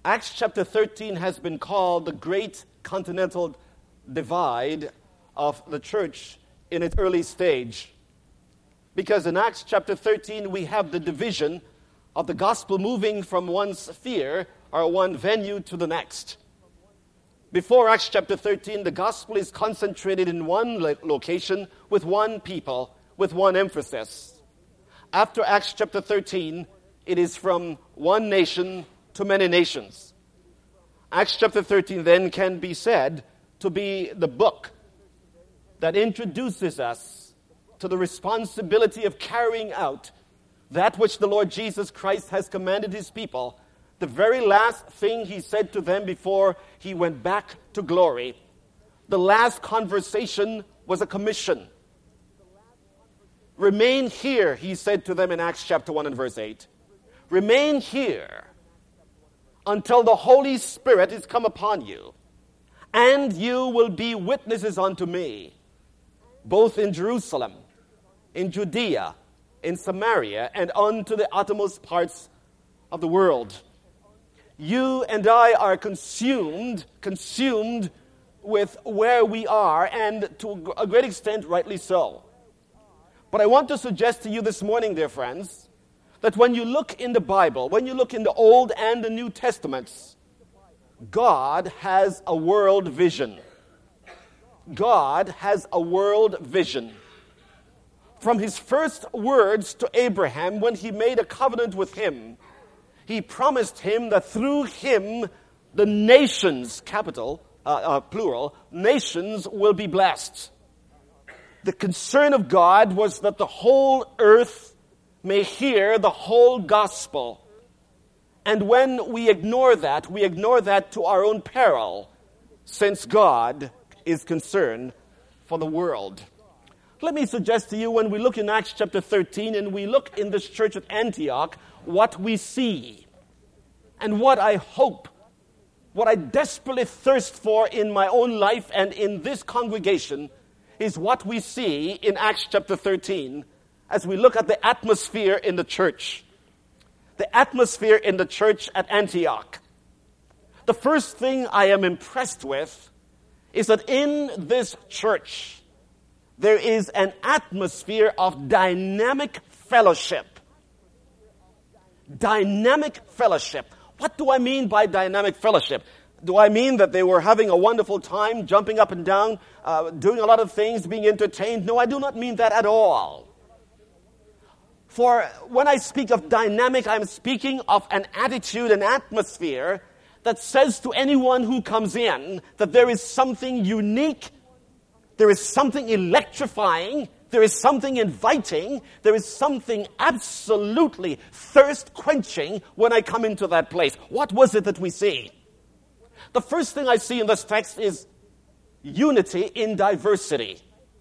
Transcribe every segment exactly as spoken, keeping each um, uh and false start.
Acts chapter thirteen has been called the great continental divide of the church in its early stage. Because in Acts chapter thirteen, we have the division of the gospel moving from one sphere or one venue to the next. Before Acts chapter thirteen, the gospel is concentrated in one location with one people, with one emphasis. After Acts chapter thirteen, it is from one nation to many nations. Acts chapter thirteen then can be said to be the book that introduces us to the responsibility of carrying out that which the Lord Jesus Christ has commanded his people, the very last thing he said to them before he went back to glory. The last conversation was a commission. Remain here, he said to them in Acts chapter one and verse eight. Remain here until the Holy Spirit is come upon you, and you will be witnesses unto me, both in Jerusalem, in Judea, in Samaria, and unto the uttermost parts of the world. You and I are consumed, consumed with where we are, and to a great extent, rightly so. But I want to suggest to you this morning, dear friends, that when you look in the Bible, when you look in the Old and the New Testaments, God has a world vision. God has a world vision. From his first words to Abraham, when he made a covenant with him, he promised him that through him, the nations, capital, uh, uh, plural, nations will be blessed. The concern of God was that the whole earth may hear the whole gospel. And when we ignore that, we ignore that to our own peril, since God is concerned for the world. Let me suggest to you, when we look in Acts chapter thirteen and we look in this church at Antioch, what we see and what I hope, what I desperately thirst for in my own life and in this congregation is what we see in Acts chapter thirteen as we look at the atmosphere in the church. The atmosphere in the church at Antioch. The first thing I am impressed with is that in this church, there is an atmosphere of dynamic fellowship. Dynamic fellowship. What do I mean by dynamic fellowship? Do I mean that they were having a wonderful time, jumping up and down, uh, doing a lot of things, being entertained? No, I do not mean that at all. For when I speak of dynamic, I'm speaking of an attitude, an atmosphere that says to anyone who comes in that there is something unique, there is something electrifying, there is something inviting, there is something absolutely thirst-quenching when I come into that place. What was it that we see? The first thing I see in this text is unity in diversity.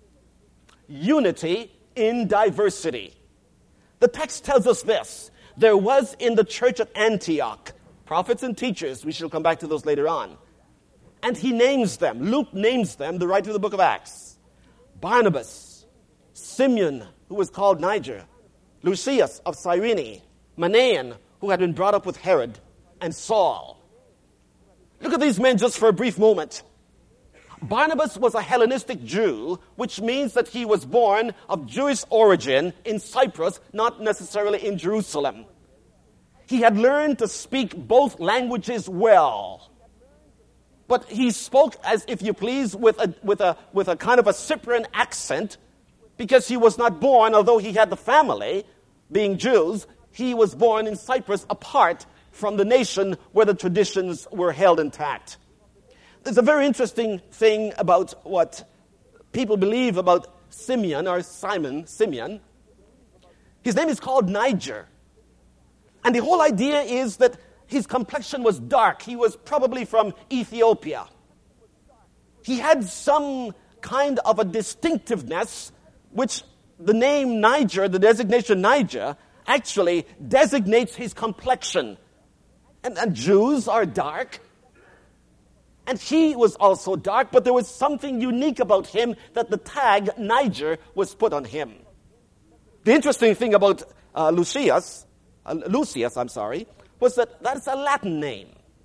Unity in diversity. The text tells us this. There was in the church at Antioch prophets and teachers. We shall come back to those later on. And he names them. Luke names them, the writer of the book of Acts. Barnabas, Simeon, who was called Niger, Lucius of Cyrene, Manaen, who had been brought up with Herod, and Saul. Look at these men just for a brief moment. Barnabas was a Hellenistic Jew, which means that he was born of Jewish origin in Cyprus, not necessarily in Jerusalem. He had learned to speak both languages well. But he spoke, as if you please, with a, with a, with a kind of a Cyprian accent, because he was not born, although he had the family, being Jews, he was born in Cyprus apart from the nation where the traditions were held intact. There's a very interesting thing about what people believe about Simeon, or Simon, Simeon. His name is called Niger. And the whole idea is that his complexion was dark. He was probably from Ethiopia. He had some kind of a distinctiveness, which the name Niger, the designation Niger, actually designates his complexion. And, and Jews are dark. And he was also dark, but there was something unique about him that the tag Niger was put on him. The interesting thing about uh, Lucius, uh, Lucius, I'm sorry, was that that is a Latin name.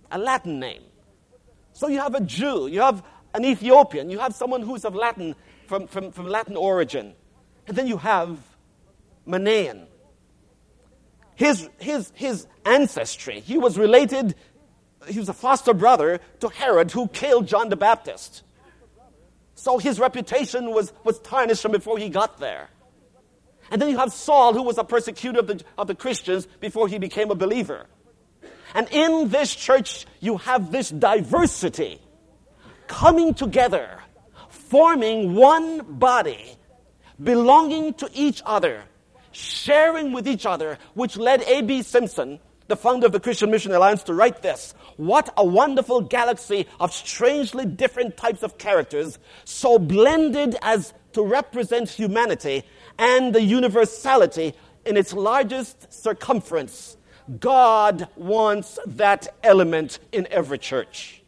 a Latin name. So you have a Jew, you have an Ethiopian, you have someone who's of Latin, from, from, from Latin origin. And then you have Manaen. His, his, his ancestry, he was related, he was a foster brother to Herod, who killed John the Baptist. So his reputation was, was tarnished from before he got there. And then you have Saul, who was a persecutor of the, of the Christians before he became a believer. And in this church, you have this diversity coming together, forming one body, belonging to each other, sharing with each other, which led A B Simpson, the founder of the Christian Mission Alliance, to write this: "What a wonderful galaxy of strangely different types of characters, so blended as to represent humanity and the universality in its largest circumference. God wants that element in every church."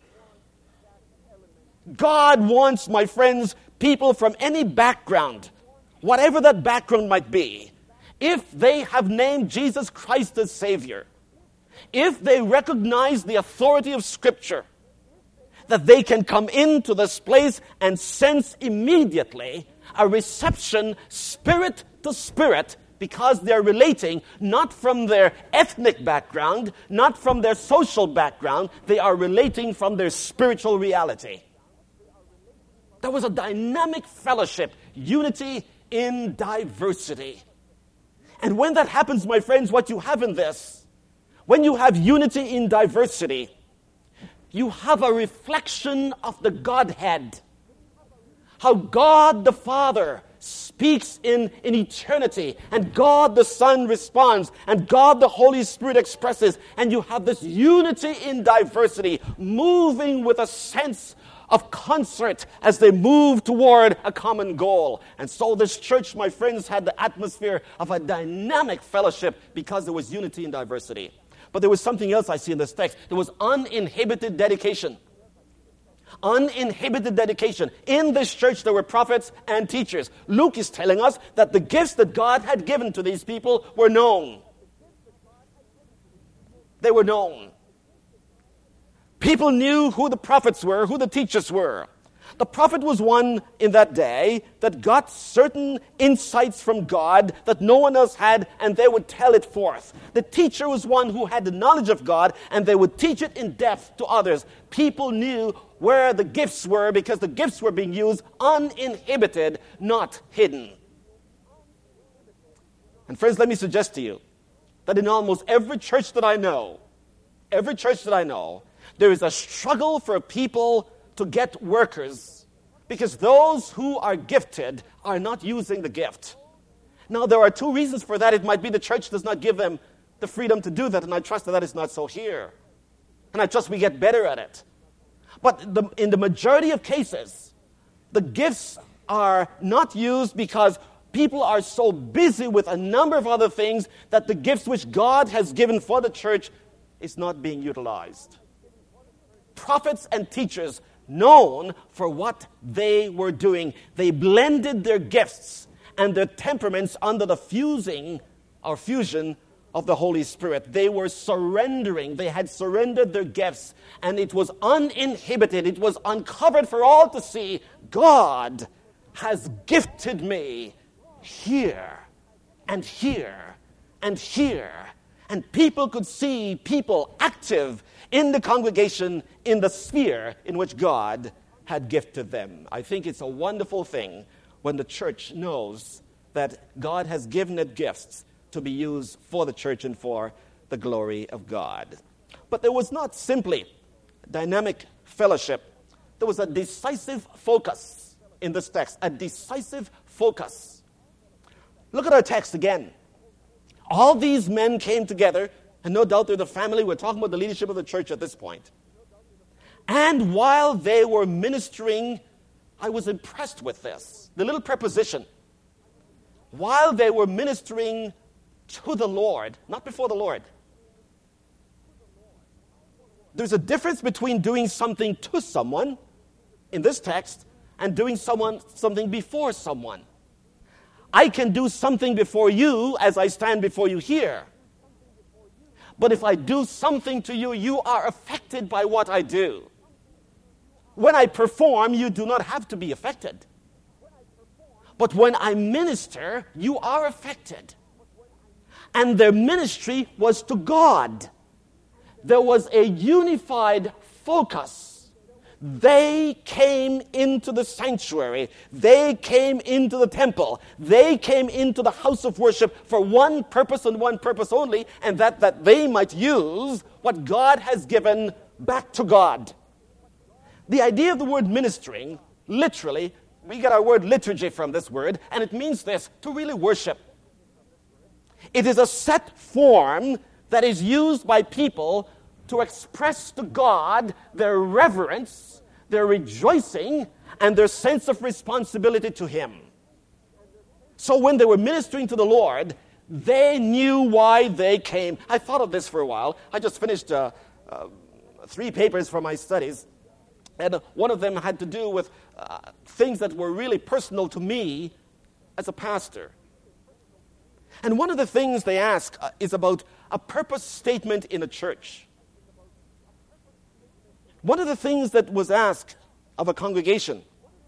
God wants, my friends, people from any background, whatever that background might be, if they have named Jesus Christ as Savior, if they recognize the authority of Scripture, that they can come into this place and sense immediately a reception spirit to spirit, because they're relating not from their ethnic background, not from their social background, they are relating from their spiritual reality. There was a dynamic fellowship, unity in diversity. And when that happens, my friends, what you have in this, when you have unity in diversity, you have a reflection of the Godhead. How God the Father speaks in, in eternity, and God the Son responds, and God the Holy Spirit expresses, and you have this unity in diversity, moving with a sense of concert as they move toward a common goal. And so this church, my friends, had the atmosphere of a dynamic fellowship because there was unity in diversity. But there was something else I see in this text. There was uninhibited dedication. Uninhibited dedication. In this church, there were prophets and teachers. Luke is telling us that the gifts that God had given to these people were known. They were known. People knew who the prophets were, who the teachers were. The prophet was one in that day that got certain insights from God that no one else had, and they would tell it forth. The teacher was one who had the knowledge of God, and they would teach it in depth to others. People knew where the gifts were because the gifts were being used uninhibited, not hidden. And friends, let me suggest to you that in almost every church that I know, every church that I know, there is a struggle for people to get workers because those who are gifted are not using the gift. Now, there are two reasons for that. It might be the church does not give them the freedom to do that, and I trust that that is not so here. And I trust we get better at it. But the, in the majority of cases, the gifts are not used because people are so busy with a number of other things that the gifts which God has given for the church is not being utilized. Prophets and teachers, known for what they were doing, they blended their gifts and their temperaments under the fusing or fusion of the Holy Spirit. They were surrendering. They had surrendered their gifts, and it was uninhibited. It was uncovered for all to see. God has gifted me here and here and here. And people could see people active in the congregation, in the sphere in which God had gifted them. I think it's a wonderful thing when the church knows that God has given it gifts to be used for the church and for the glory of God. But there was not simply dynamic fellowship. There was a decisive focus in this text, a decisive focus. Look at our text again. All these men came together, and no doubt they're the family. We're talking about the leadership of the church at this point. And while they were ministering, I was impressed with this. The little preposition. While they were ministering to the Lord, not before the Lord. There's a difference between doing something to someone in this text and doing someone something before someone. I can do something before you as I stand before you here. But if I do something to you, you are affected by what I do. When I perform, you do not have to be affected. But when I minister, you are affected. And their ministry was to God. There was a unified focus. They came into the sanctuary. They came into the temple. They came into the house of worship for one purpose and one purpose only, and that, that they might use what God has given back to God. The idea of the word ministering, literally, we get our word liturgy from this word, and it means this, to really worship. It is a set form that is used by people to express to God their reverence, their rejoicing, and their sense of responsibility to Him. So when they were ministering to the Lord, they knew why they came. I thought of this for a while. I just finished uh, uh, three papers for my studies, and one of them had to do with uh, things that were really personal to me as a pastor. And one of the things they ask uh, is about a purpose statement in a church. One of the things that was asked of a congregation,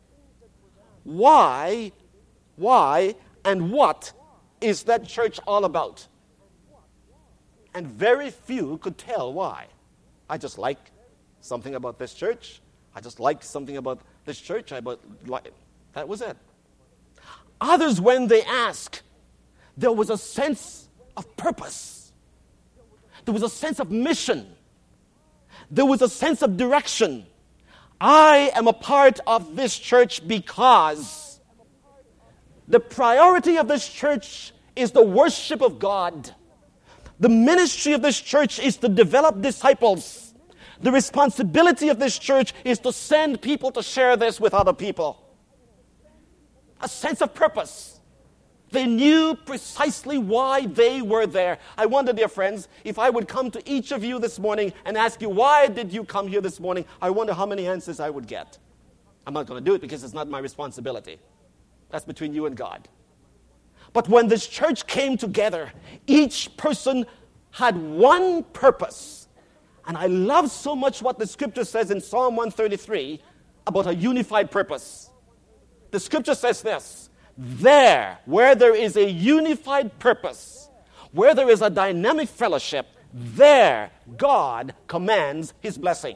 why, why, and what is that church all about? And very few could tell why. I just like something about this church. I just like something about this church. I but like, that was it. Others, when they ask, there was a sense of purpose. There was a sense of mission. There was a sense of direction. I am a part of this church because the priority of this church is the worship of God. The ministry of this church is to develop disciples. The responsibility of this church is to send people to share this with other people. A sense of purpose. They knew precisely why they were there. I wonder, dear friends, if I would come to each of you this morning and ask you, why did you come here this morning? I wonder how many answers I would get. I'm not going to do it because it's not my responsibility. That's between you and God. But when this church came together, each person had one purpose. And I love so much what the scripture says in Psalm one thirty-three about a unified purpose. The scripture says this, there, where there is a unified purpose, where there is a dynamic fellowship, there God commands His blessing.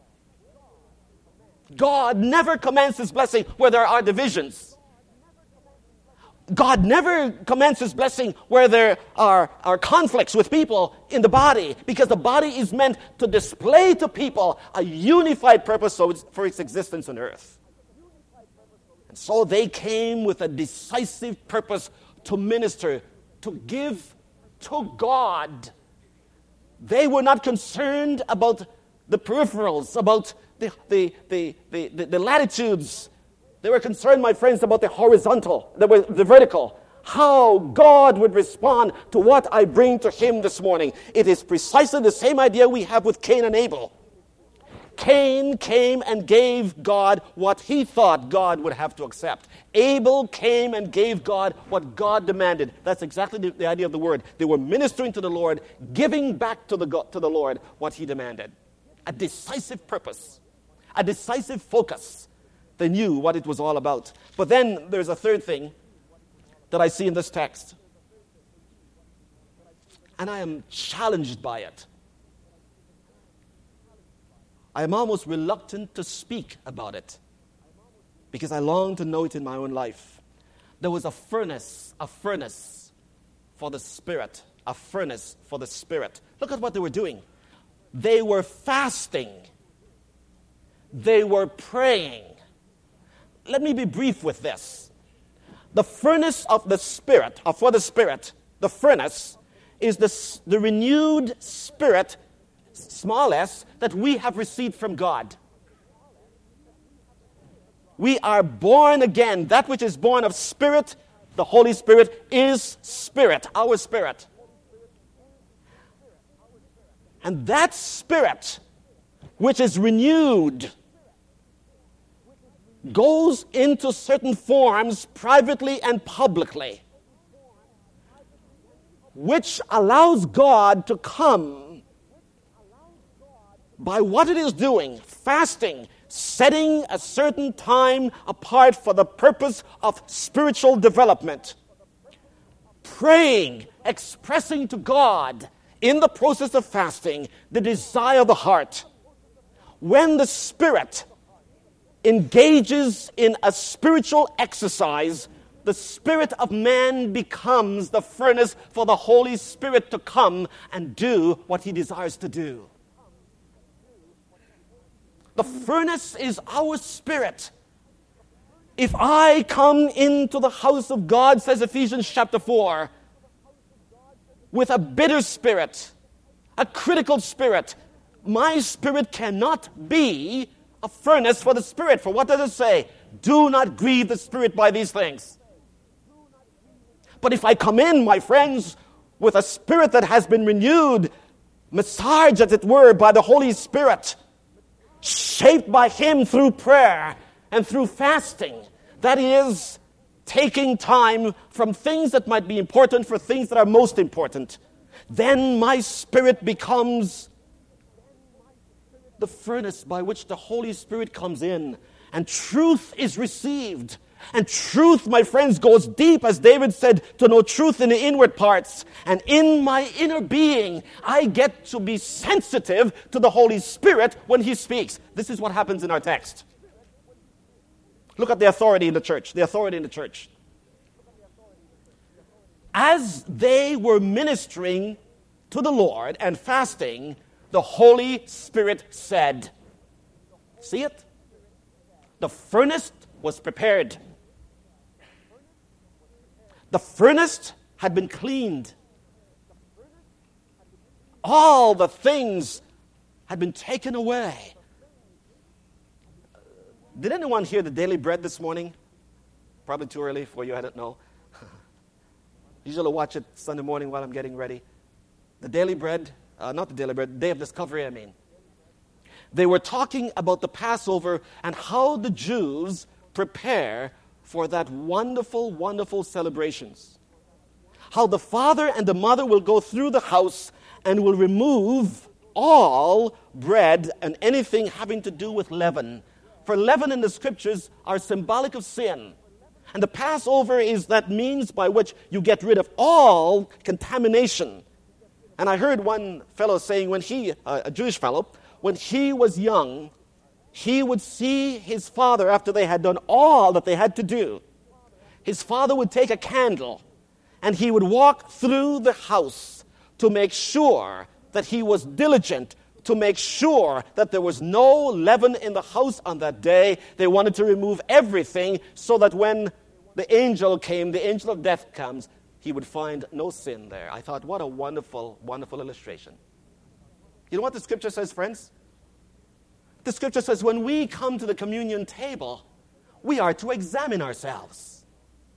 God never commands His blessing where there are divisions. God never commands His blessing where there are, are conflicts with people in the body, because the body is meant to display to people a unified purpose for its existence on earth. And so they came with a decisive purpose to minister, to give to God. They were not concerned about the peripherals, about the, the, the, the, the, the latitudes. They were concerned, my friends, about the horizontal, the, the vertical. How God would respond to what I bring to Him this morning. It is precisely the same idea we have with Cain and Abel. Cain came and gave God what he thought God would have to accept. Abel came and gave God what God demanded. That's exactly the, the idea of the word. They were ministering to the Lord, giving back to the, to the Lord what He demanded. A decisive purpose, a decisive focus. They knew what it was all about. But then there's a third thing that I see in this text. And I am challenged by it. I am almost reluctant to speak about it because I long to know it in my own life. There was a furnace, a furnace for the Spirit, a furnace for the Spirit. Look at what they were doing. They were fasting. They were praying. Let me be brief with this. The furnace of the Spirit, or for the Spirit, the furnace is the, the renewed Spirit, small s, that we have received from God. We are born again. That which is born of Spirit, the Holy Spirit, is Spirit, our Spirit. And that Spirit, which is renewed, goes into certain forms privately and publicly, which allows God to come by what it is doing, fasting, setting a certain time apart for the purpose of spiritual development, praying, expressing to God in the process of fasting the desire of the heart. When the Spirit engages in a spiritual exercise, the spirit of man becomes the furnace for the Holy Spirit to come and do what he desires to do. The furnace is our spirit. If I come into the house of God, says Ephesians chapter four, with a bitter spirit, a critical spirit, my spirit cannot be a furnace for the Spirit. For what does it say? Do not grieve the Spirit by these things. But if I come in, my friends, with a spirit that has been renewed, massaged, as it were, by the Holy Spirit, shaped by Him through prayer and through fasting, that is, taking time from things that might be important for things that are most important, then my spirit becomes the furnace by which the Holy Spirit comes in, and truth is received. And truth, my friends, goes deep, as David said, to know truth in the inward parts. And in my inner being, I get to be sensitive to the Holy Spirit when He speaks. This is what happens in our text. Look at the authority in the church. The authority in the church. As they were ministering to the Lord and fasting, the Holy Spirit said, see it? The furnace was prepared. The furnace had been cleaned. All the things had been taken away. Did anyone hear the daily bread this morning? Probably too early for you, I don't know. Usually watch it Sunday morning while I'm getting ready. The daily bread, uh, not the daily bread, Day of Discovery, I mean. They were talking about the Passover and how the Jews prepare for that wonderful, wonderful celebrations. How the father and the mother will go through the house and will remove all bread and anything having to do with leaven. For leaven in the scriptures are symbolic of sin. And the Passover is that means by which you get rid of all contamination. And I heard one fellow saying when he, uh, a Jewish fellow, when he was young, he would see his father after they had done all that they had to do. His father would take a candle and he would walk through the house to make sure that he was diligent, to make sure that there was no leaven in the house on that day. They wanted to remove everything so that when the angel came, the angel of death comes, he would find no sin there. I thought, what a wonderful, wonderful illustration. You know what the scripture says, friends? The scripture says when we come to the communion table, we are to examine ourselves.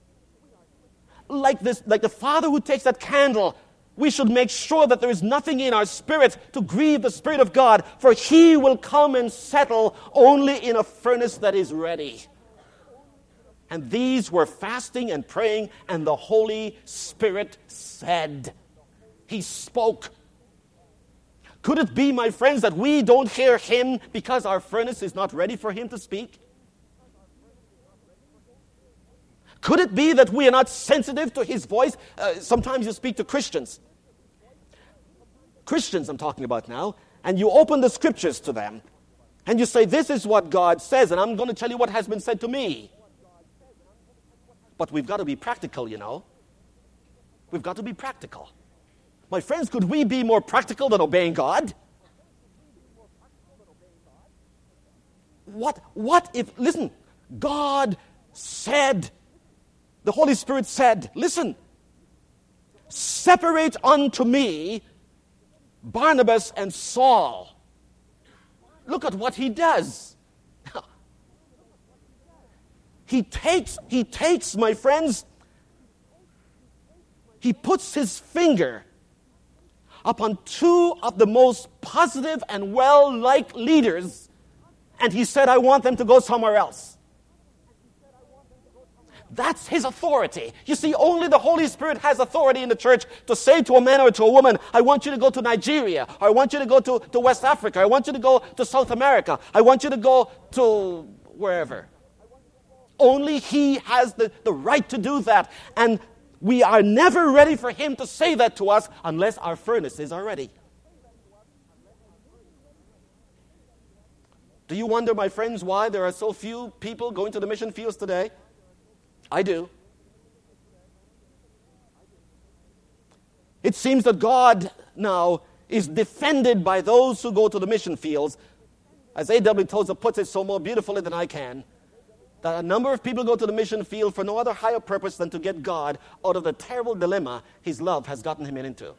Like this, like the father who takes that candle, we should make sure that there is nothing in our spirit to grieve the Spirit of God, for He will come and settle only in a furnace that is ready. And these were fasting and praying, and the Holy Spirit said, He spoke. Could it be, my friends, that we don't hear Him because our furnace is not ready for Him to speak? Could it be that we are not sensitive to His voice? Uh, sometimes you speak to Christians. Christians I'm talking about now. And you open the scriptures to them. And you say, this is what God says, and I'm going to tell you what has been said to me. But we've got to be practical, you know. We've got to be practical. My friends, could we be more practical than obeying God? What, what if, listen, God said, the Holy Spirit said, listen, separate unto me Barnabas and Saul. Look at what He does. He takes, he takes, my friends, He puts His finger upon two of the most positive and well-liked leaders, and He said, I want them to go somewhere else. That's his authority. You see, only the Holy Spirit has authority in the church to say to a man or to a woman, I want you to go to Nigeria, or I want you to go to, to West Africa, I want you to go to South America, I want you to go to wherever. Only he has the, the right to do that. And we are never ready for him to say that to us unless our furnaces are ready. Do you wonder, my friends, why there are so few people going to the mission fields today? I do. It seems that God now is defended by those who go to the mission fields. As A W Tozer puts it so more beautifully than I can, that a number of people go to the mission field for no other higher purpose than to get God out of the terrible dilemma his love has gotten him into.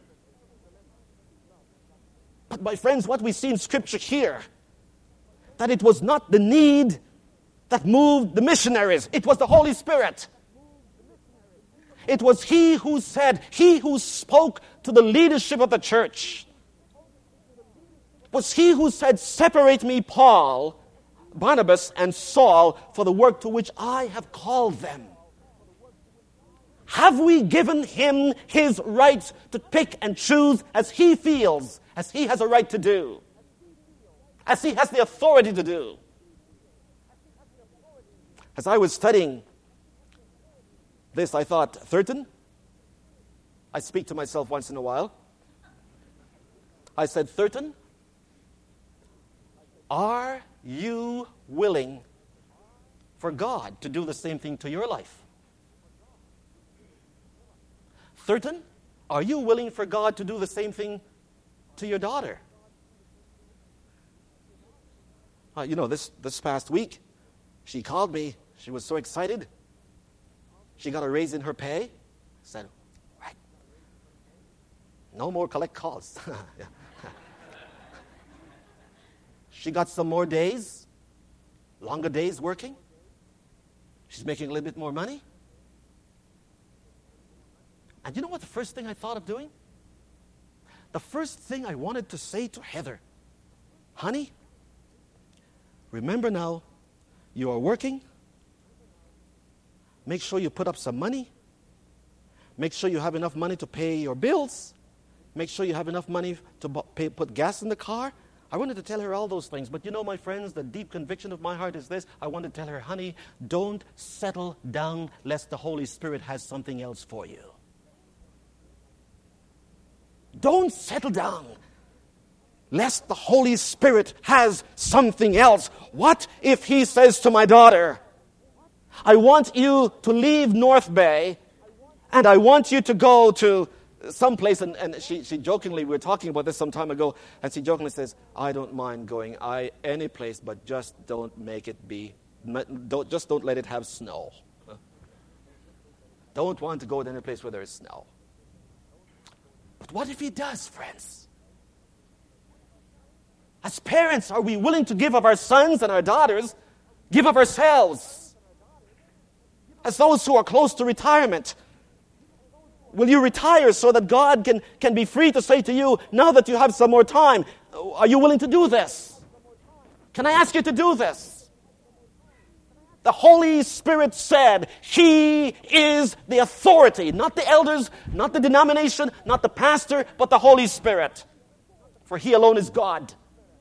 But my friends, what we see in Scripture here, that it was not the need that moved the missionaries. It was the Holy Spirit. It was he who said, he who spoke to the leadership of the church. It was he who said, separate me, Paul, Barnabas, and Saul, for the work to which I have called them. Have we given him his rights to pick and choose as he feels, as he has a right to do? As he has the authority to do. As I was studying this, I thought, Thurton, I speak to myself once in a while. I said, Thurton, are you willing for God to do the same thing to your life? Thurton, are you willing for God to do the same thing to your daughter? Uh, you know, this, this past week, she called me. She was so excited. She got a raise in her pay. I said, right. No more collect calls. Yeah. She got some more days, longer days working. She's making a little bit more money. And you know what the first thing I thought of doing? The first thing I wanted to say to Heather, honey, remember now, you are working. Make sure you put up some money. Make sure you have enough money to pay your bills. Make sure you have enough money to pay, put gas in the car. I wanted to tell her all those things. But you know, my friends, the deep conviction of my heart is this. I wanted to tell her, honey, don't settle down lest the Holy Spirit has something else for you. Don't settle down lest the Holy Spirit has something else. What if he says to my daughter, I want you to leave North Bay and I want you to go to someplace, and, and she, she jokingly, we were talking about this some time ago, and she jokingly says, I don't mind going I any place, but just don't make it be, don't, just don't let it have snow. Don't want to go to any place where there is snow. But what if he does, friends? As parents, are we willing to give of our sons and our daughters, give of ourselves? As those who are close to retirement, will you retire so that God can, can be free to say to you, now that you have some more time, are you willing to do this? Can I ask you to do this? The Holy Spirit said, he is the authority, not the elders, not the denomination, not the pastor, but the Holy Spirit. For he alone is God.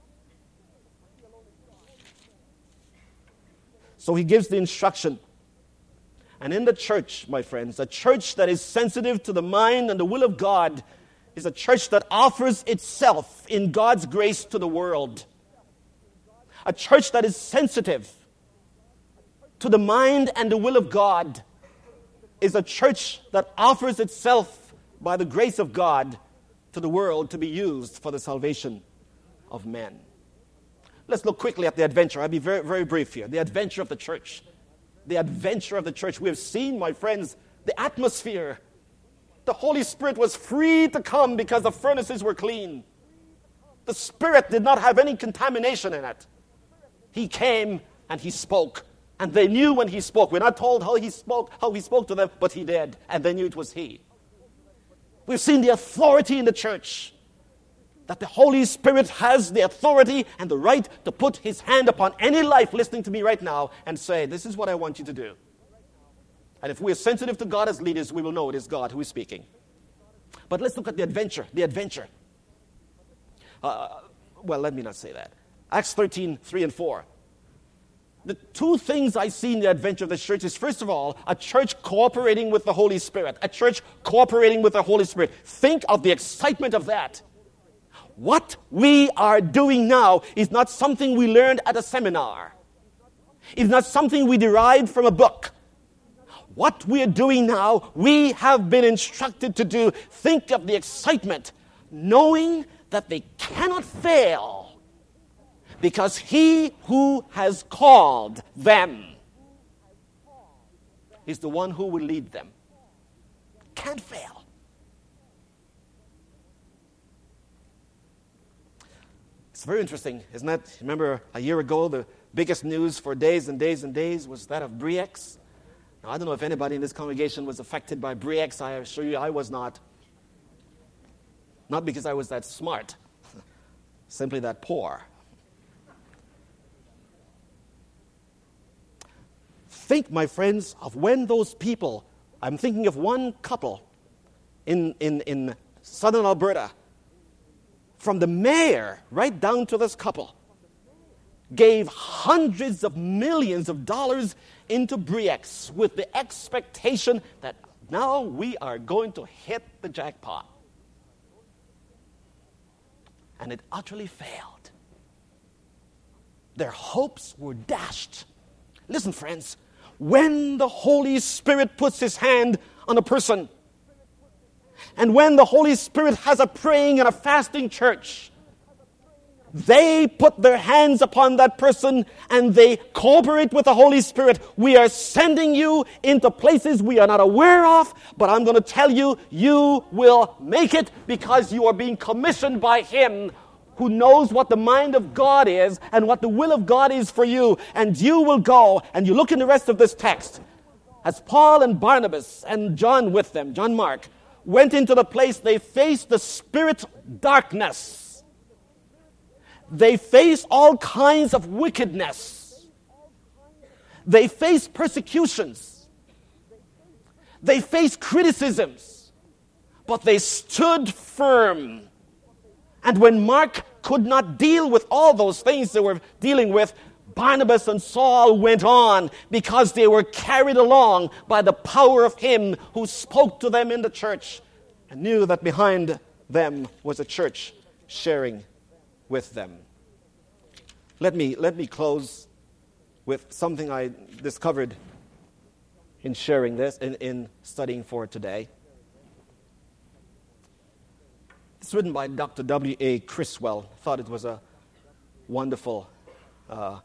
So he gives the instruction. And in the church, my friends, a church that is sensitive to the mind and the will of God is a church that offers itself in God's grace to the world. A church that is sensitive to the mind and the will of God is a church that offers itself by the grace of God to the world to be used for the salvation of men. Let's look quickly at the adventure. I'll be very, very brief here. The adventure of the church. The adventure of the church. We have seen, my friends, the atmosphere. The Holy Spirit was free to come because the furnaces were clean. The Spirit did not have any contamination in it. He came and he spoke. And they knew when he spoke. We're not told how he spoke, how he spoke to them, but he did. And they knew it was he. We've seen the authority in the church. That the Holy Spirit has the authority and the right to put his hand upon any life listening to me right now and say, this is what I want you to do. And if we are sensitive to God as leaders, we will know it is God who is speaking. But let's look at the adventure, the adventure. Uh, well, let me not say that. Acts thirteen, three and four. The two things I see in the adventure of the church is, first of all, a church cooperating with the Holy Spirit. A church cooperating with the Holy Spirit. Think of the excitement of that. What we are doing now is not something we learned at a seminar. It's not something we derived from a book. What we are doing now, we have been instructed to do. Think of the excitement, knowing that they cannot fail. Because he who has called them is the one who will lead them. Can't fail. It's very interesting, isn't it? Remember a year ago, the biggest news for days and days and days was that of Brexit. Now, I don't know if anybody in this congregation was affected by Brexit. I assure you I was not. Not because I was that smart, simply that poor. Think, my friends, of when those people, I'm thinking of one couple in, in, in southern Alberta, from the mayor right down to this couple, gave hundreds of millions of dollars into Brexit with the expectation that now we are going to hit the jackpot. And it utterly failed. Their hopes were dashed. Listen, friends, when the Holy Spirit puts his hand on a person, and when the Holy Spirit has a praying and a fasting church, they put their hands upon that person and they cooperate with the Holy Spirit. We are sending you into places we are not aware of, but I'm going to tell you, you will make it because you are being commissioned by him who knows what the mind of God is and what the will of God is for you. And you will go, and you look in the rest of this text, as Paul and Barnabas and John with them, John Mark, went into the place, they faced the spirit darkness. They faced all kinds of wickedness. They faced persecutions. They faced criticisms. But they stood firm. And when Mark could not deal with all those things they were dealing with, Barnabas and Saul went on because they were carried along by the power of him who spoke to them in the church and knew that behind them was a church sharing with them. Let me, let me close with something I discovered in sharing this, in, in studying for today. It's written by Doctor W A Criswell. I thought it was a wonderful uh,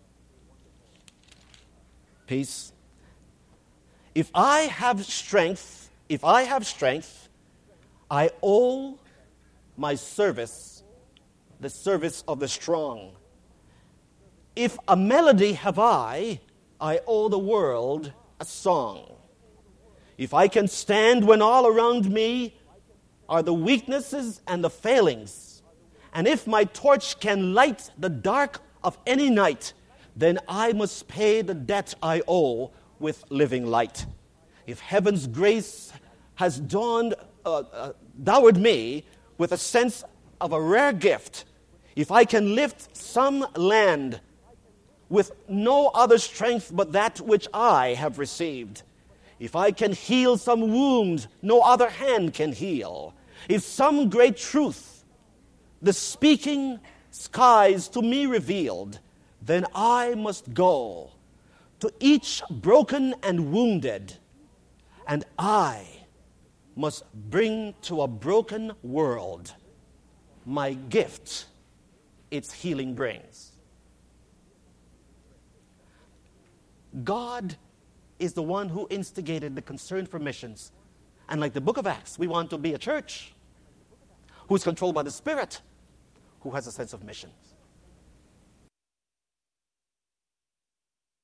piece. If I have strength, if I have strength, I owe my service the service of the strong. If a melody have I, I owe the world a song. If I can stand when all around me are the weaknesses and the failings, and if my torch can light the dark of any night, then I must pay the debt I owe with living light. If heaven's grace has dawned, uh, uh, dowered me with a sense of a rare gift, if I can lift some land with no other strength but that which I have received, if I can heal some wound no other hand can heal, if some great truth the speaking skies to me revealed, then I must go to each broken and wounded, and I must bring to a broken world my gift its healing brings. God is the one who instigated the concern for missions. And like the book of Acts, we want to be a church who's controlled by the Spirit, who has a sense of missions.